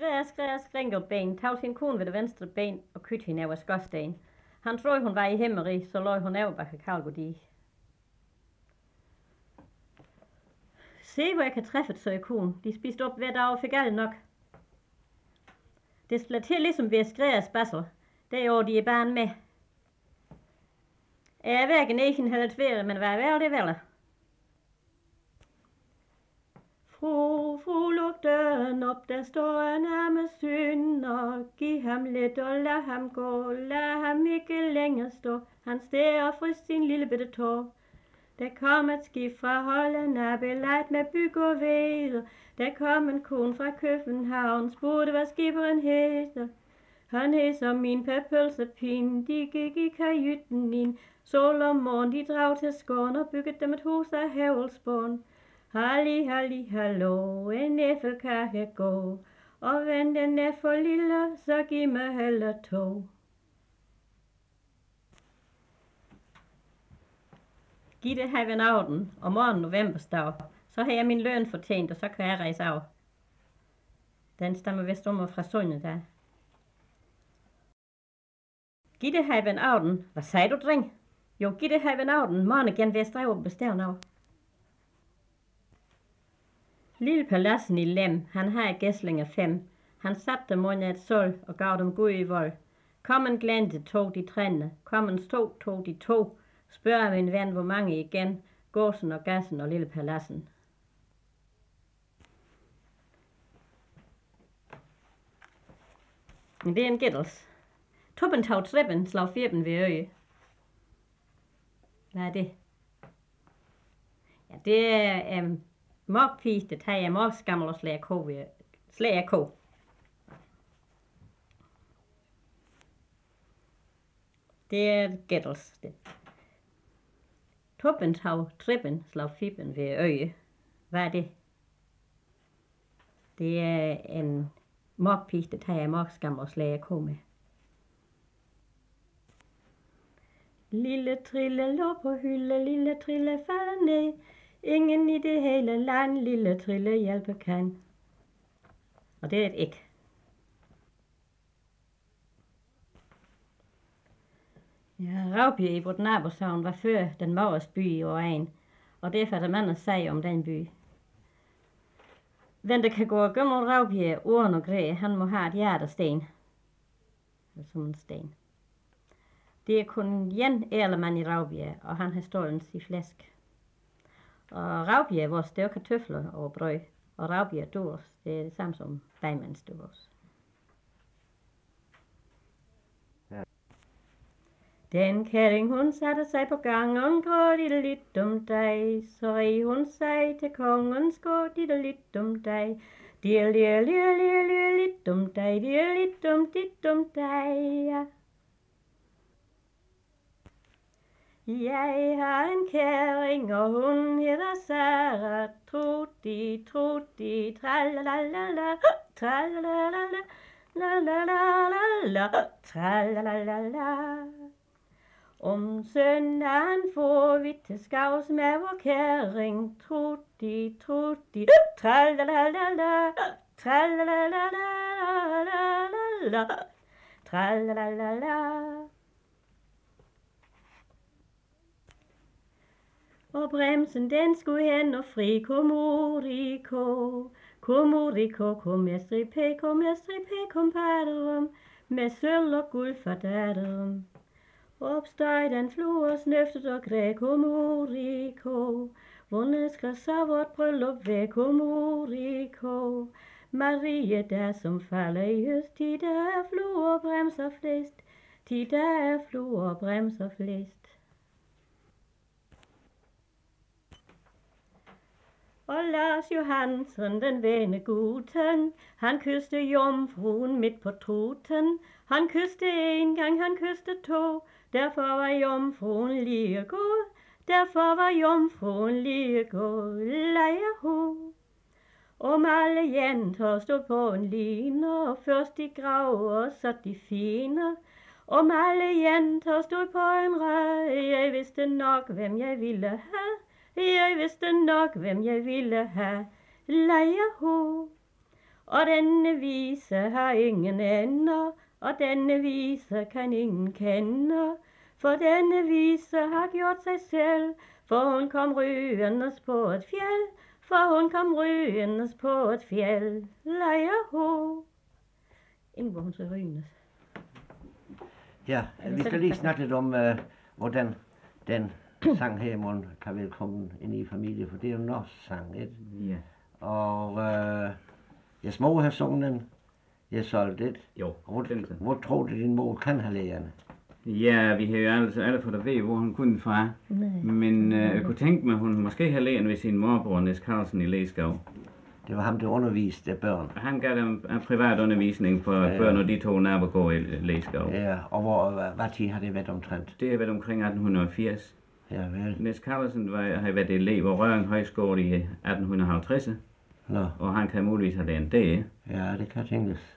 Skringelben tog sin kone ved det venstre ben og kytte hende over skorsten. Han troede, hun var i himmeri, så lå hun over bag Kalgodi. Se, hvor jeg kan træffe, sagde konen. De spiste op hver dag og fik alle nok. Det slår til ligesom ved skræres bassel. Det er de i banen med. Jeg er hverken en eller tvær, men hvad er det vel? Fru, luk døren op, der står en arme synder. Giv ham lidt og lad ham gå, lad ham ikke længere stå. Han stær og fryst sin lille bitte tår. Der kom et skib fra Holland, er belejt med byg og ved. Der kom en kone fra København, spurgte hvad skiberen hedder. Han hed som min pølsepin, de gik i kahytten ind. Sol og morgen, de drag til skåren og byggede dem et hus af havlspån. Halli, halli, hallo, en æffelkage gå, og vend den er for lille, så giv mig heller to. Giv det her ved aften, og morgen novembersdag, så har jeg min løn fortjent, og så kan jeg rejse af. Den stammer vist om fra Sunde der. Giv det her ved aften, hvad sagde du, dreng? Jo, giv det her ved aften, morgen igen vil jeg og bestævne af. Lille paladsen i Lem, han har gæslinger 5. Han satte dem under et sol og gav dem gud i vold. Kom en glente, tog de trænde. Kom en stå, tog de 2. Spørger min ven, hvor mange igen. Gåsen og gassen og lille paladsen. Men det er en gættels. Tuppen tog trippen, slag firben ved øje. Hvad er det? Ja, det er mokpige, det tager jeg mokskammel og slæger ko. Det er gættels. Tuppen tog trippen, slag firben ved øje. Hvad er det? Det er en mokpige, det tager jeg mokskammel og slæger ko med. Lille trille lå på hylde, lille trille falder ned. Ingen i det hele land, lille trille hjælpe kan. Og det er et æg. Ja, Raubjerg i vort nabosavn var før den Mauers by i Åren, og derfor er der mange sige om den by. Hvem der kan gå gennem Raubjerg uden og græ, han må have et hjertesten. Som en sten. Det er kun én ærlemand i Raubjerg, og han har stålens i flæsk. Og Raubjerg vores, det er kartofler og brød. Og Raubjerg dårs, det er det samme som Beimanns dårs. Ja. Den kælling hun satte sig på gangen, gråd lidt om dig. Så rig hun sig til kongen, skåd lidt om dig. Lidt om dig, lidt om dig, ja. Jeg har en kæring, og hun hedder Sara. Trutti, trutti, tralalala, tralalala, lalalala, tralalala. Om søndagen får vi til skavs med vor kæring. Trutti, trutti, tralalala, tralalala, tralalala. Og bremsen den skulle hen og fri, komoriko, komoriko, kom jeg stripe, kompadderum, med sølv og guld for datterum. Opsteg den flue og snøftet og græ, komoriko, hvornår skal så vort bryllup være, komoriko. Marie der som falder i høst, de der er fluer og bremser flest, de der er fluer og bremser flest. Og Lars Johansen, den vene guten, han kysste jomfruen midt på truten. Han kysste en gang, han kysste 2, derfor var jomfruen lige god. Derfor var jomfruen lige god, lejerho. Om alle jenter stod på en line, og først de grav og så de fine. Om alle jenter stod på en ræd, jeg vidste nok, hvem jeg ville have. Jeg vidste nok, hvem jeg ville have, lejerho. Og denne vise har ingen ender, og denne vise kan ingen kende. For denne vise har gjort sig selv, for hun kom rygende på et fjeld. For hun kom rygende på et fjeld. Lejerho. Inden hvor hun så rygende. Ja, vi skal lige snakke lidt om, hvordan den sang her i morgen kan velkommen ind i familie, for det er jo en norsk sang, ikke? Ja. Og jeg små har sunget den, jeg solgte det. Jo, Hvor tror du din mor kan have lærerne? Ja, vi har jo alle fået at vide, hvor hun kunne fra. Nej. Men jeg kunne tænke mig, at hun måske har lært ved sin morbror, Niels Carlsen i Læsgård. Det var ham, der underviste børn. Han gav dem en privat undervisning for børn, og de to naboer i Læsgård. Ja, og hvad tid har det været omtrent? Det har været omkring 1880. Ja, vel. Niels Carlsen har været elev på Røring Højskole i 1850, Nå, og han kan muligvis have lært det. ja, det kan tænkes.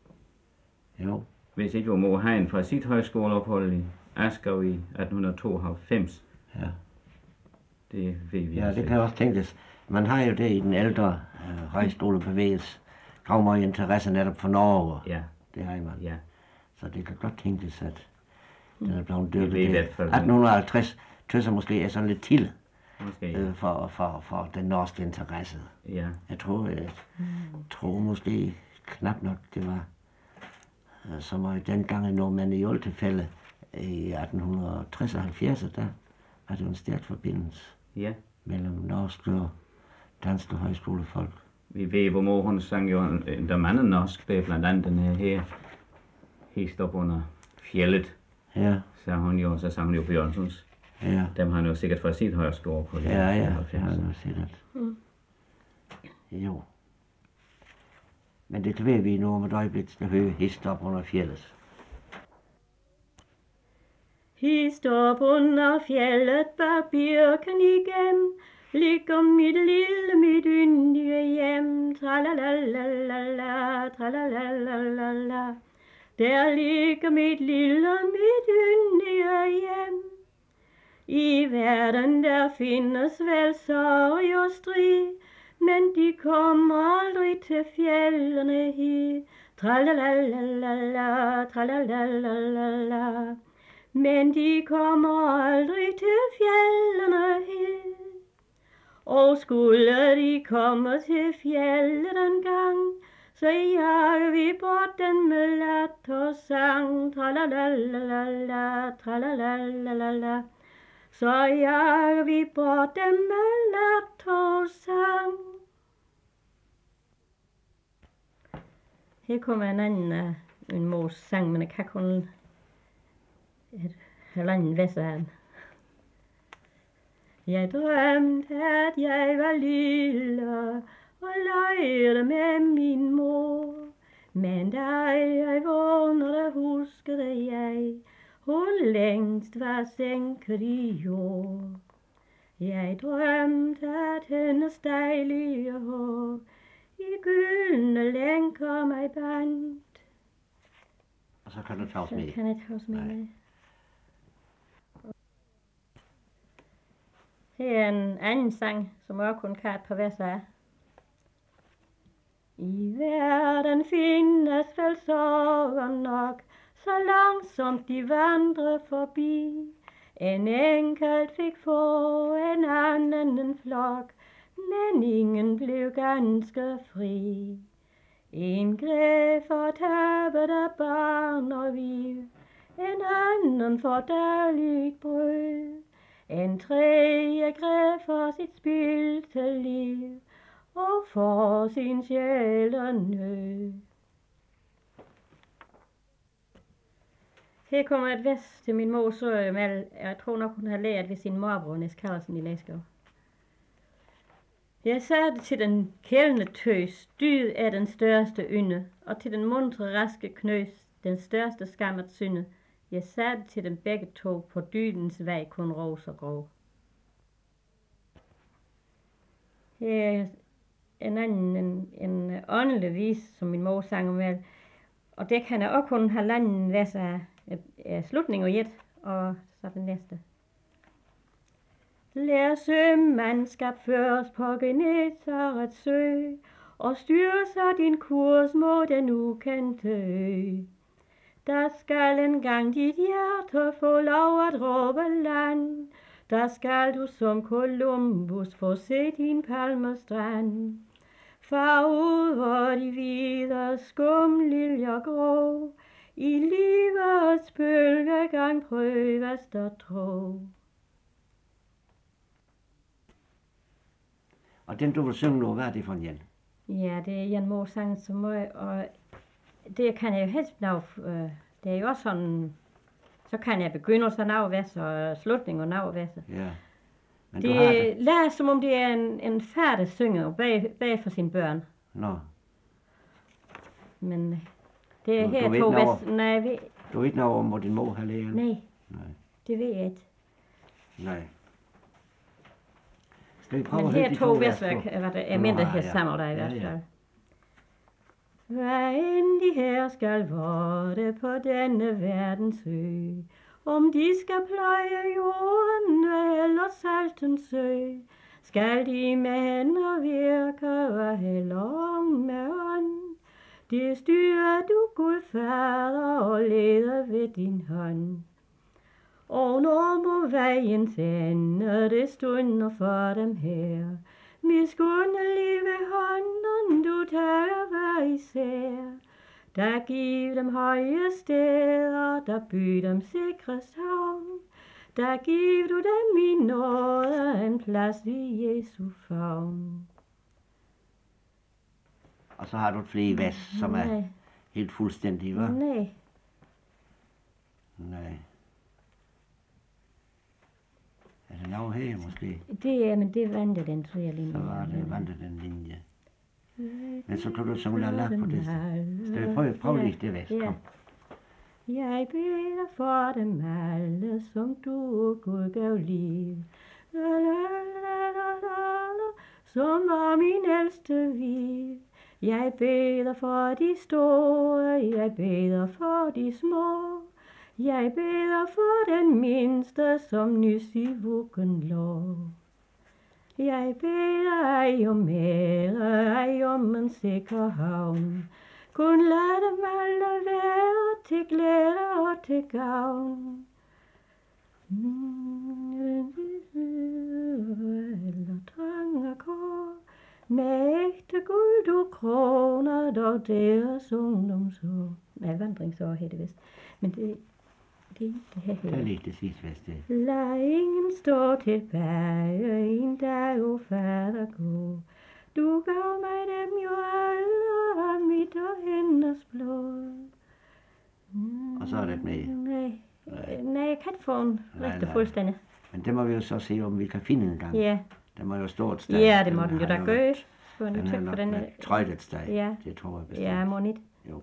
Jo, Hvis ikke var mor Hein fra sit højskoleophold i Askov i 1892. ja. Det ved vi Ja, altså det kan også tænkes. Man har jo det i den ældre højskolebevægelse. Grav meget interesse netop for Norge. Ja, Det har man. ja. Så det kan godt tænkes, at den er blevet Jeg dyrket. ved i Det. hvert fald. 1850 tøs jeg måske er sådan lidt til Måske. for den norske interesse. Ja. Jeg tror måske knap nok, det var som meget dengang i Nordmænd i Oltefælde i 1860 og 70, der var det jo en stærk forbindelse Ja. mellem norske og danske højskolefolk. Vi ved, hvor mor hun sang jo der mange norsk, det er blandt andet den her hist op under fjellet, Ja, så hun jo, så sang hun jo Bjørnsons. ja. Dem har han jo sikkert fra sit højskole på. Ja, jeg har nu set det. Jo. Men det kan være, vi nu om et øjeblik skal høre hist op under fjellet. Hist op under fjellet bag birken igen, ligger mit yndige hjem. Tralalalala, tralalalala. Der ligger mit yndige hjem. I verden der findes vel sorg og strid, men de kommer aldrig til fjellene hit. Tralalalala, tralalalala. Men de kommer aldrig til fjellene hit. Og skulle de komme til fjellet en gang, så jager vi bort den med latter sang. Tralalalala, tralalalala. Så jager vi bort dem med latter sang. Her kommer en anden af min mors sang, men jeg kan kun et halvanden vers af den. Jeg drømte, at jeg var lille og legede med min mor. Men da jeg vågnede, huskede jeg, hun længst var sænket i jord. Jeg drømte, at hendes dejlige hår i gyldne lænker mig bandt. Og så kan du tage os Så med. kan jeg tage os med. Nej. Her er en anden sang, som også kun kan et par vers af. I verden findes vel sorger nok, så langsomt de vandrer forbi. En enkelt fik få, en anden en flok, men ingen blev ganske fri. En græd for tabet af barn og liv, en anden for dagligt brød. En tredje græd for sit spildte liv, og for sin sjæl og nød. Her kommer et vers til min mor, så jeg tror nok, hun har lært ved sin morbror, Niels Carlsen i Læsgård. Jeg sagde til den kældende tøs, dyd er den største ynde, og til den muntre raske knøs, den største skam at synde. Jeg sagde til dem begge to, på dydens vej kun ros og grov. Her er en anden en åndelig vis, som min mor sang om vel, og det kan jeg også kun have landet vers af slutning og et, og så den næste. Lær sømandskab først på Genesarets sø, og styr så din kurs mod den ukendte ø. Der skal engang dit hjerte få lov at råbe land. Der skal du som Columbus få se din palmestrand. Far ud hvor de hvide skumliljer grå, i livets bølgegang prøves der tro. Og den du vil synge nu, hvad er det for en? Ja, det er en mor sang så meget, og det kan jeg jo helst nå. Det er jo også sådan, så kan jeg begynde så navvæs og slutning og navvæs. Ja. Men Det du har det. lader som om det er en færdig synger bag for sine børn. Nå, Men det er Du her ved to noget vers. Nej, du ved ikke noget om, hvor din mor har lært? nej, Nej. det ved jeg ikke. Nej. Skal vi prøve Men at høre her de to vers? versværk, hvad der er mindre her sammen der i hvert fald. Hvad end de her skal vorte på denne verdens ø, om de skal pløje jorden eller salten sø, skal de med hænder virke og heller med ånd. Det styrer du, Gud Fader, og leder ved din hånd. Og når må vejens ende, det stunder for dem her, miskundelige ved hånden, du tager hver især. Der giv dem høje steder, der by dem sikre savn. Der giv du dem i nåde en plads i Jesu favn. Og så har du et flere vers, som er Nej, helt fuldstændige, hva'? nej. Nej. Er det noget her måske? Det er, men det vandrer den tredje linje. Så var det vandret den linje. Men så kan du synge la på det. Skal vi prøve lige det vers? Ja. Kom. Jeg beder for dem alle, som du, Gud, gav liv. La, la, la, la, la, la, som var min ældste viv. Jeg beder for de store, jeg beder for de små. Jeg beder for den mindste, som nys i vuggen lå. Jeg beder ej om ære, ej om en sikker havn. Kun lad dem alle være til glæde og til gavn. Eller trang og kår, med ægte guld du kroner dog deres ungdomsår. Nej, vandringsår hed det vist. Men det her Det er lige det sidste vers, det. lad ingen stå tilbage en dag, o fader gå. Du gav mig dem jo alle af mit og hendes blod. Og så er det med. Nej, jeg kan ikke få en rigtig nej. fuldstændig. Men det må vi jo så se, om vi kan finde en gang. Ja, Der må jo stå et sted. ja, det må den jo da har gøre. Skulle Den jeg nu er tjekke nok for den med trøjt et sted. Ja. Det tror jeg bestemt. Ja, må ikke. Jo.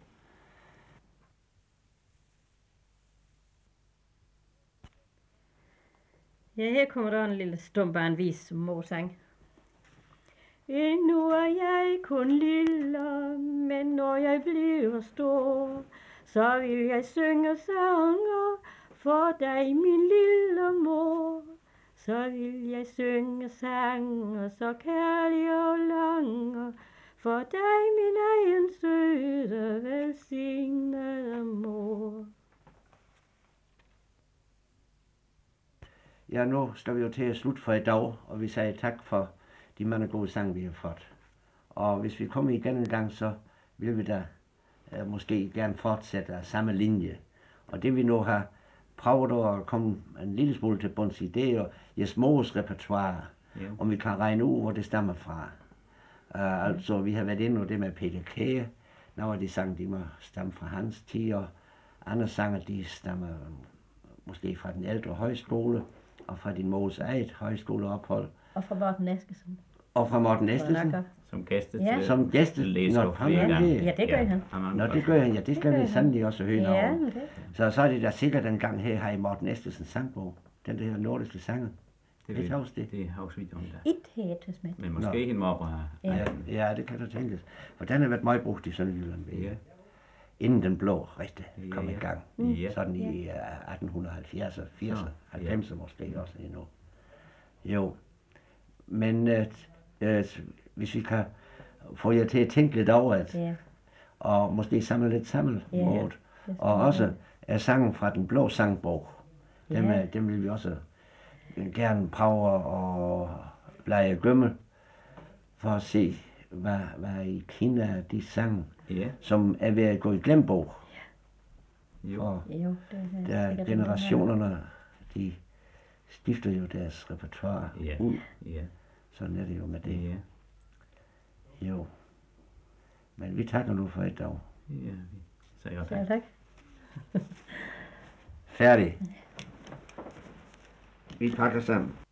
Ja, her kommer der en lille stumbarnvis, som mor sang. Endnu er jeg kun lille, men når jeg bliver stor, så vil jeg synge sanger for dig, min lille mor. Så vil jeg synge sanger så kærlige og lange, for dig, min egen søde, velsignede mor. Ja, nu skal vi jo til at slutte for i dag, og vi siger tak for de mange gode sange, vi har fået. Og hvis vi kommer igen en gang, så vil vi da måske gerne fortsætte af samme linje. Og det vi nu har prøvet at komme en lille smule til bunds i, det er jo jeres mors repertoire, om vi kan regne ud, hvor det stammer fra. Altså, vi har været inde på det med Peter Kære. Nogle af de sange, de må stamme fra hans tid, og andre sanger, de stammer måske fra den ældre højskole, og fra din mors eget højskoleophold. Og fra Morten Eskesen. Og fra Morten Estesen. Som gæste Ja. til Som gæste. læser Nå, flere han er gange. det. Ja, det gør han. Nå, det gør han. Ja, det skal vi sandelig også høre noget Ja, om. men det. Så er det da sikkert en gang her i Morten Estesens sangbog. Den der nordiske sanger. Det Ikke også det? Det har også vidt om det. Et her med. Men måske en morgen har. Ja. Ja, det kan der tænkes. For den har været meget brugt i Sønderjylland. Ja. Inden den blå rigtig kom Ja. i gang. Ja. Sådan i 1870'er, 80'er, Ja. 90'er måske også endnu. Jo. Men hvis vi kan få jer til at tænke lidt over det, Ja. og måske samle lidt sammen Ja, mod. det skal Og vi også gøre. er sangen fra den blå sangbog. Ja. Dem vil vi også gerne prøve at lege glemme, for at se, hvad i Kina de sang, Ja, som er ved at gå i glembog. jo. Og Jo, det er der sikkert generationerne, de skifter jo deres repertoire Ja. ud. Ja, Sådan er det jo med det. ja, Jo. Men vi takker nu for i dag. ja. Vi siger Ja, tak. tak. Færdig. Vi takker sammen.